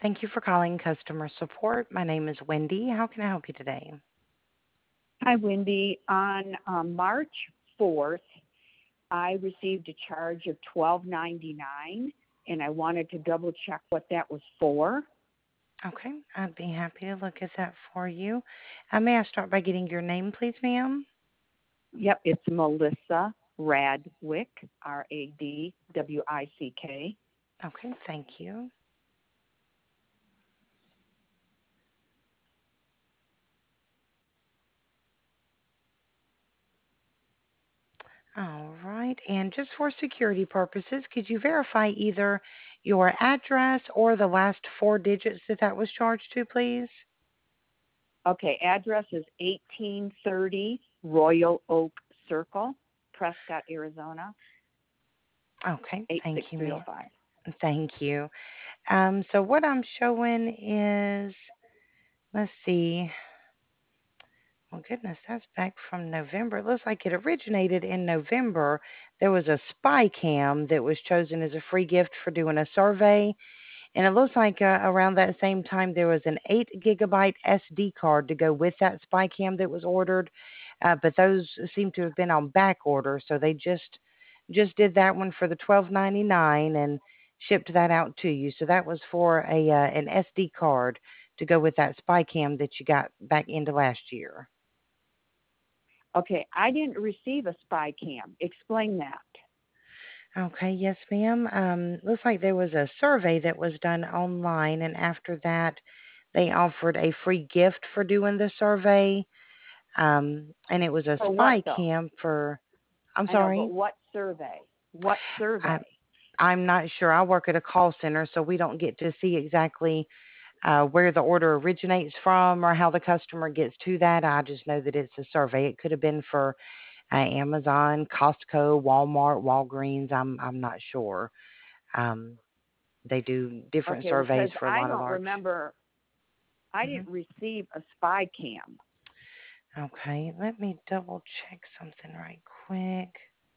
Thank you for calling customer support. My name is Wendy. How can I help you today? Hi, Wendy. On March 4th, I received a charge of $12.99, and I wanted to double check what that was for. Okay, I'd be happy to look at that for you. May I start by getting your name, please, ma'am? Yep, it's Melissa Radwick, Radwick. Okay, thank you. All right, and just for security purposes, could you verify either your address or the last four digits that was charged to, please? Okay, address is 1830 Royal Oak Circle, Prescott, Arizona, Okay, thank you, ma'am. 86305. Thank you. So what I'm showing is, let's see. Well, goodness, that's back from November. It looks like it originated in November. There was a spy cam that was chosen as a free gift for doing a survey. And it looks like around that same time there was an 8 gigabyte SD card to go with that spy cam that was ordered. But those seem to have been on back order, so they just did that one for the 12.99 and shipped that out to you. So that was for a an SD card to go with that spy cam that you got back into last year. Okay, I didn't receive a spy cam. Explain that. Okay, yes, ma'am. Looks like there was a survey that was done online, and after that, they offered a free gift for doing the survey. And it was a For what, spy though? cam for, I'm I know, but sorry, what survey? What I, survey? I'm not sure. I work at a call center, so we don't get to see exactly where the order originates from or how the customer gets to that. I just know that it's a survey. It could have been for Amazon, Costco, Walmart, Walgreens. I'm not sure. Um, they do different Okay, well, surveys because for a I lot of don't large. remember, I Hmm. didn't receive a spy cam. Okay, let me double check something right quick.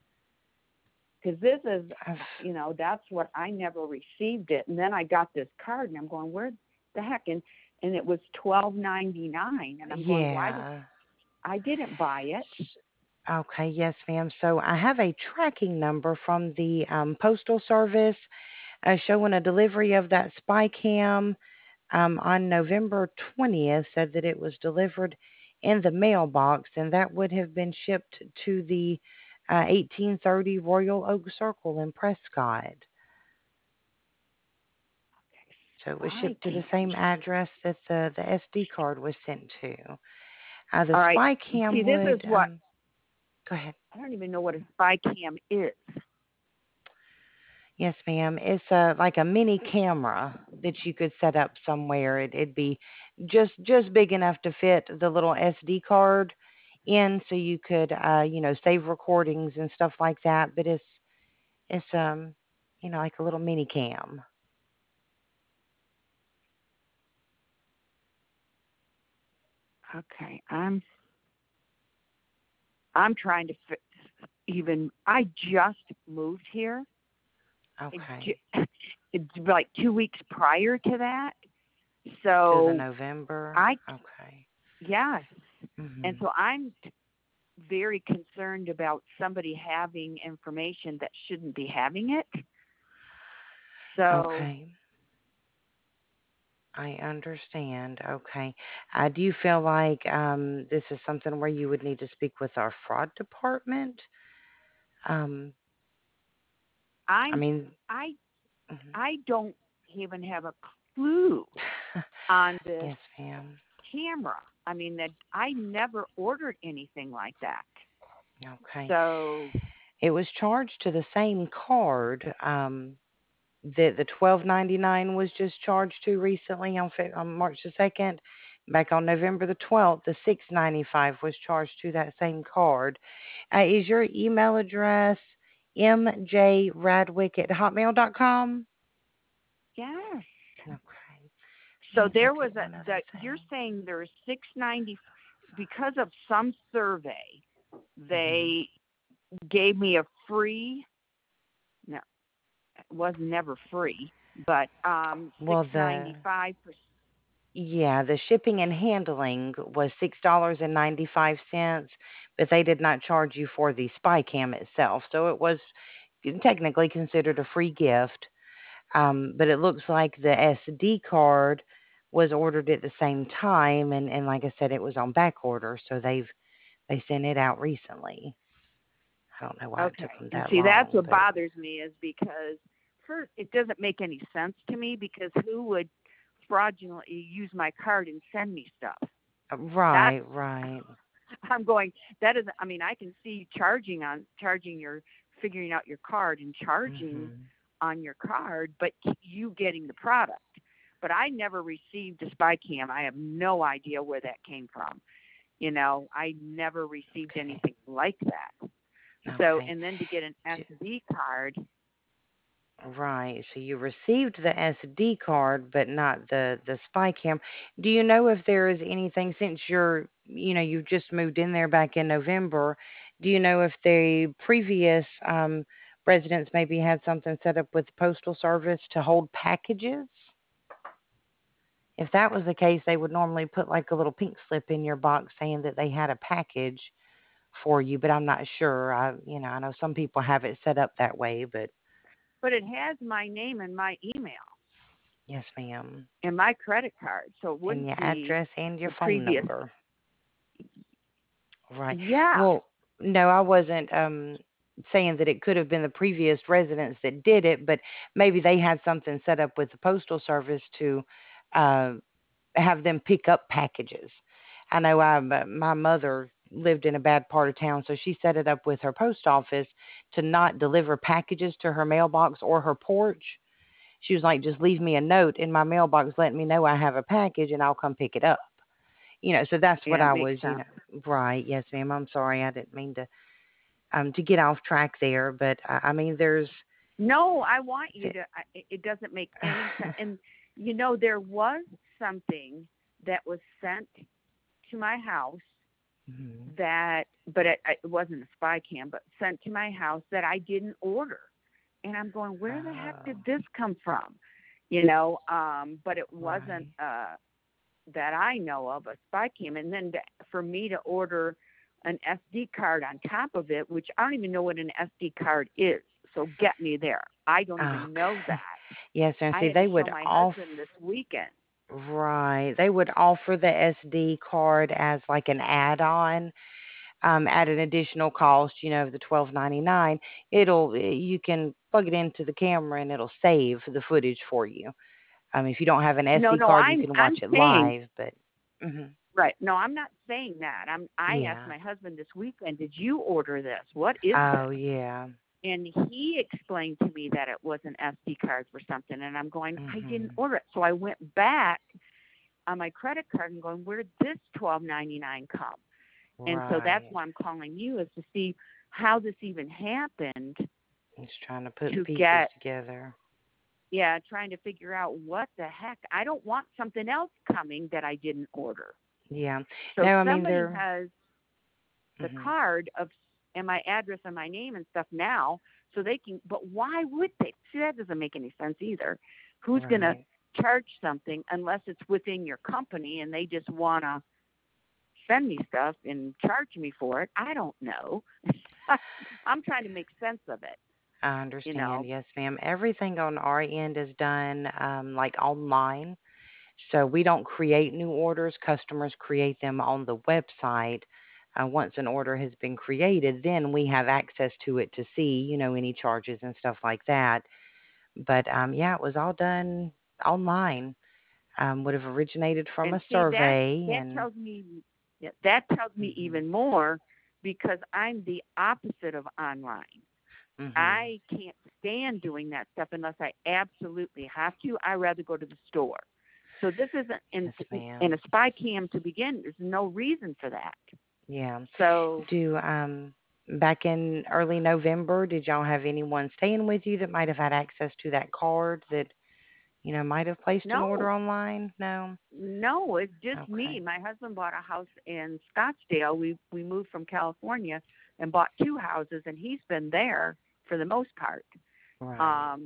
Because this is, I've, that's what I never received it. And then I got this card, and I'm going, where the heck? And it was $12.99, and I'm going, why did yeah. I didn't buy it? Okay, yes, ma'am. So I have a tracking number from the Postal Service showing a delivery of that spy cam on November 20th, said that it was delivered in the mailbox, and that would have been shipped to the 1830 Royal Oak Circle in Prescott. So it was Spy shipped to the cam. same address that the SD card was sent to. The All right. spy See, cam this is would, what go ahead. I don't even know what a spy cam is. Yes, ma'am. It's like a mini camera that you could set up somewhere. It'd be just big enough to fit the little SD card in, so you could save recordings and stuff like that. But it's like a little mini cam. Okay, I'm trying to even. I just moved here. Okay. It's like 2 weeks prior to that. To the So November. I Okay. yes, and Mhm. so I'm very concerned about somebody having information that shouldn't be having it. So Okay. I understand. Okay. Do you feel like this is something where you would need to speak with our fraud department? Um, I I'm mean, I mhm. I don't even have a clue on this Yes, ma'am. camera. I mean that I never ordered anything like that. Okay. So It was charged to the same card that the 12.99 was just charged to recently on March the 2nd. Back on November the 12th, the 6.95 was charged to that same card. Is your email address mjradwick@hotmail.com? yes. Okay. Let So me there look was at one other that you're thing. saying there's 690 because of some survey. Hmm. They gave me a free. No, it was never free. But Well, $6.95. the shipping and handling was $6.95, but they did not charge you for the spy cam itself. So it was technically considered a free gift. But it looks like the SD card was ordered at the same time, and like I said, it was on back order, so they sent it out recently. I don't know why it took Okay. them And that see, that's long, what but bothers me is because first, it doesn't make any sense to me because who would fraudulently use my card and send me stuff? That's right, right. I'm going. That is. I mean, I can see charging your figuring out your card and charging Mhm. on your card, but you getting the product. But I never received a spy cam. I have no idea where that came from. I never received Okay. anything like that. So, Okay. and then to get an SD card, Right. So you received the SD card, but not the spy cam. Do you know if there is anything since you just moved in there back in November? Do you know if the previous residents maybe had something set up with the postal service to hold packages? If that was the case, they would normally put like a little pink slip in your box saying that they had a package for you, but I'm not sure. I know some people have it set up that way, but but it has my name and my email yes, ma'am. and my credit card. So it And wouldn't your be address and your the phone previous. number. Right. Yeah. Well, no, I wasn't saying that it could have been the previous residents that did it, but maybe they had something set up with the postal service to uh, have them pick up packages. I know my mother lived in a bad part of town, so she set it up with her post office to not deliver packages to her mailbox or her porch. She was like, just leave me a note in my mailbox letting me know I have a package and I'll come pick it up. So that's what Yeah, it I makes was, sense. right. Yes, ma'am. I'm sorry. I didn't mean to get off track there, but I mean, there's, No, I want you to. It doesn't make any sense. And there was something that was sent to my house Mhm. but it wasn't a spy cam, but sent to my house that I didn't order. And I'm going, where the heck Oh, did this come from? But it wasn't right. that I know of a spy cam. And then for me to order an SD card on top of it, which I don't even know what an SD card is. So get me there. I don't even know Okay. that. Yes, and I see, had to they show would my off, husband this weekend. right. They would offer the SD card as like an add-on, at an additional cost, the 12.99. You can plug it into the camera and it'll save the footage for you. If you don't have an No, SD no, card, you I'm can watch I'm it saying live, but mhm. right. No, I'm not saying that. I asked Yeah. my husband this weekend, "Did you order this? What is Oh, this?" yeah. And he explained to me that it was an SD card for something, and I'm going, "I didn't Mhm. order it." So I went back on my credit card and going, "Where did this 12.99 come?" And so that's Right. why I'm calling you is to see how this even happened Just trying to put the to pieces get together. trying to figure out what the heck. I don't want something else coming that I didn't order. Yeah. So No, I mean somebody they're has the mhm. card of and my address and my name and stuff now so they can, but why would they? See, that doesn't make any sense either. Who's going to Right. charge something unless it's within your company and they just want to send me stuff and charge me for it? I don't know. I'm trying to make sense of it, I you understand. know. Yes, ma'am. Everything on our end is done like online. So we don't create new orders. Customers create them on the website. Once an order has been created, then we have access to it to see, any charges and stuff like that. But yeah, it was all done online. Would have originated from And a see that survey that and tells me that tells me mhm. even more because I'm the opposite of online. Mhm. I can't stand doing that stuff unless I absolutely have to. I rather go to the store. So this isn't Yes, in ma'am. a spy cam to begin. There's no reason for that. Yeah. So Do back in early November, did y'all have anyone staying with you that might have had access to that card that, might have placed an order no, online? No? no, it's just me. Okay. My husband bought a house in Scottsdale. We moved from California and bought two houses, and he's been there for the most part. Right. Um,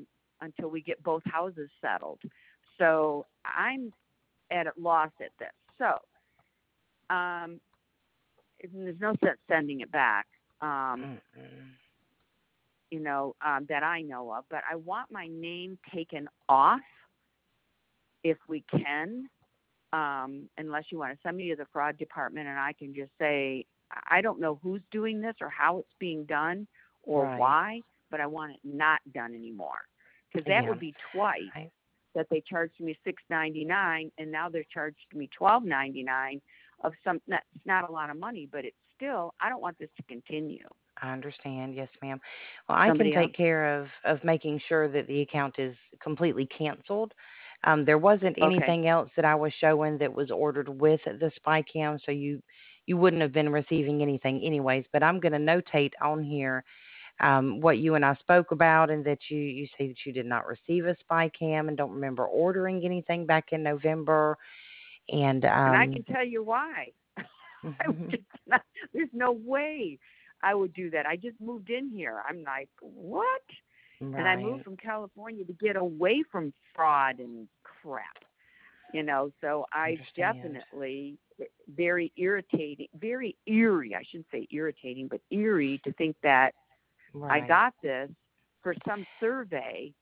until we get both houses settled. So I'm at a loss at this. So um, there's no sense sending it back, Mm-mm. that I know of. But I want my name taken off if we can, unless you want to send me to the fraud department and I can just say, I don't know who's doing this or how it's being done or Right. why, but I want it not done anymore. Because that Yeah. would be twice I that they charged me $6.99 and now they're charged me $12.99 of some. It's not a lot of money, but it's still. I don't want this to continue. I understand. Yes, ma'am. Well, I can Somebody else. take care of making sure that the account is completely canceled. There wasn't Okay. anything else that I was showing that was ordered with the spy cam, so you wouldn't have been receiving anything anyways. But I'm going to notate on here what you and I spoke about, and that you say that you did not receive a spy cam and don't remember ordering anything back in November. And And I can tell you why. I would just not, there's no way I would do that. I just moved in here. I'm like, what? And I moved right, from California to get away from fraud and crap. So I understand. definitely, very irritating, very eerie. I shouldn't say irritating, but eerie to think that I Right. got this for some survey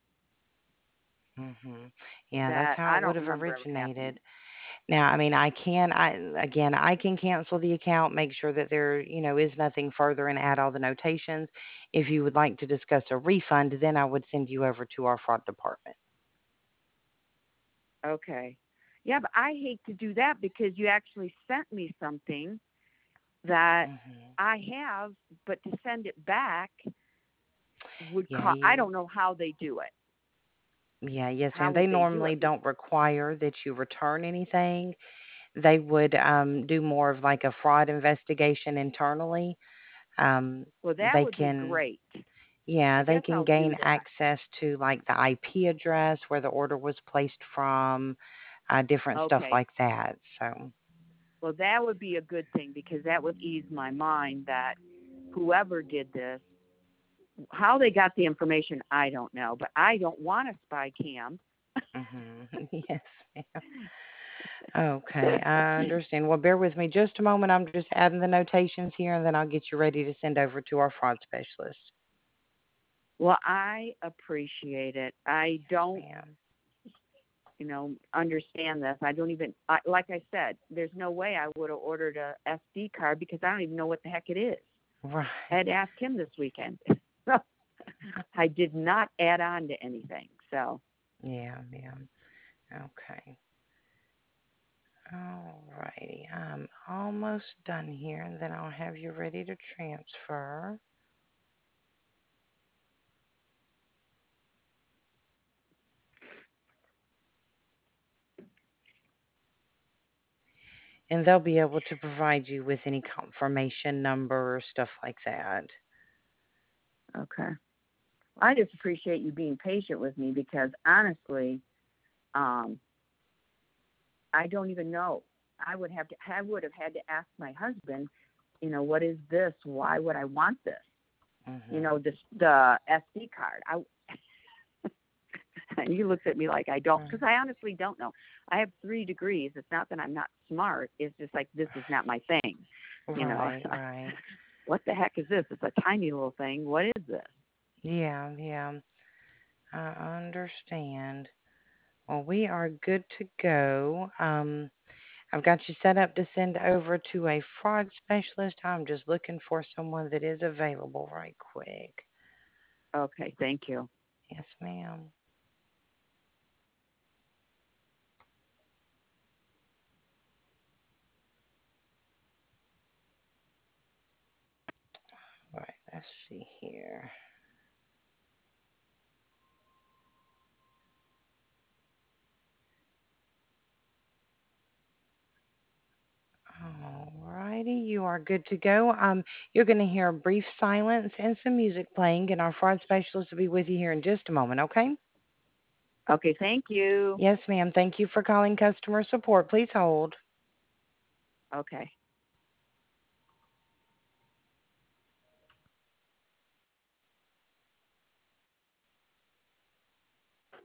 Yeah, that's that how I it would don't have remember ever originated. happening. Now, I mean, I can cancel the account, make sure that there is nothing further, and add all the notations. If you would like to discuss a refund, then I would send you over to our fraud department. Okay. Yeah, but I hate to do that because you actually sent me something that hmm I have, but to send it back would Yeah, cost. I don't know how they do it. yes, How ma'am. They would they do normally it? don't require that you return anything. They would do more of like a fraud investigation internally. Um, Well, that they would be can great. Yeah, I they guess can I'll gain do that. access to like the IP address where the order was placed from, different stuff Okay. like that. So, Well, that would be a good thing because that would ease my mind that whoever did this, how they got the information, I don't know. But I don't want a spy cam. yes, ma'am. Okay, I understand. Well, bear with me just a moment. I'm just adding the notations here, and then I'll get you ready to send over to our fraud specialist. Well, I appreciate it. I don't, Ma'am. understand this. I don't even, like I said, there's no way I would have ordered a SD card because I don't even know what the heck it is. I Right. had to ask him this weekend. I did not add on to anything. So, Yeah, ma'am. Okay. All righty. I'm almost done here, and then I'll have you ready to transfer. And they'll be able to provide you with any confirmation number or stuff like that. okay. I just appreciate you being patient with me because honestly, um, I don't even know. I would have had to ask my husband, what is this? Why would I want this? Mhm. The SD card. He looks at me like I don't, Right. because I honestly don't know. I have 3 degrees. It's not that I'm not smart. It's just like this is not my thing. You know, Right, right. what the heck is this? It's a tiny little thing. What is this? Yeah, yeah. I understand. Well, we are good to go. I've got you set up to send over to a fraud specialist. I'm just looking for someone that is available right quick. Okay, thank you. Yes, ma'am. Right, let's see here. Alrighty, you are good to go. You're going to hear a brief silence and some music playing, and our fraud specialist will be with you here in just a moment, okay? Okay, thank you. Yes, ma'am. Thank you for calling customer support. Please hold. Okay.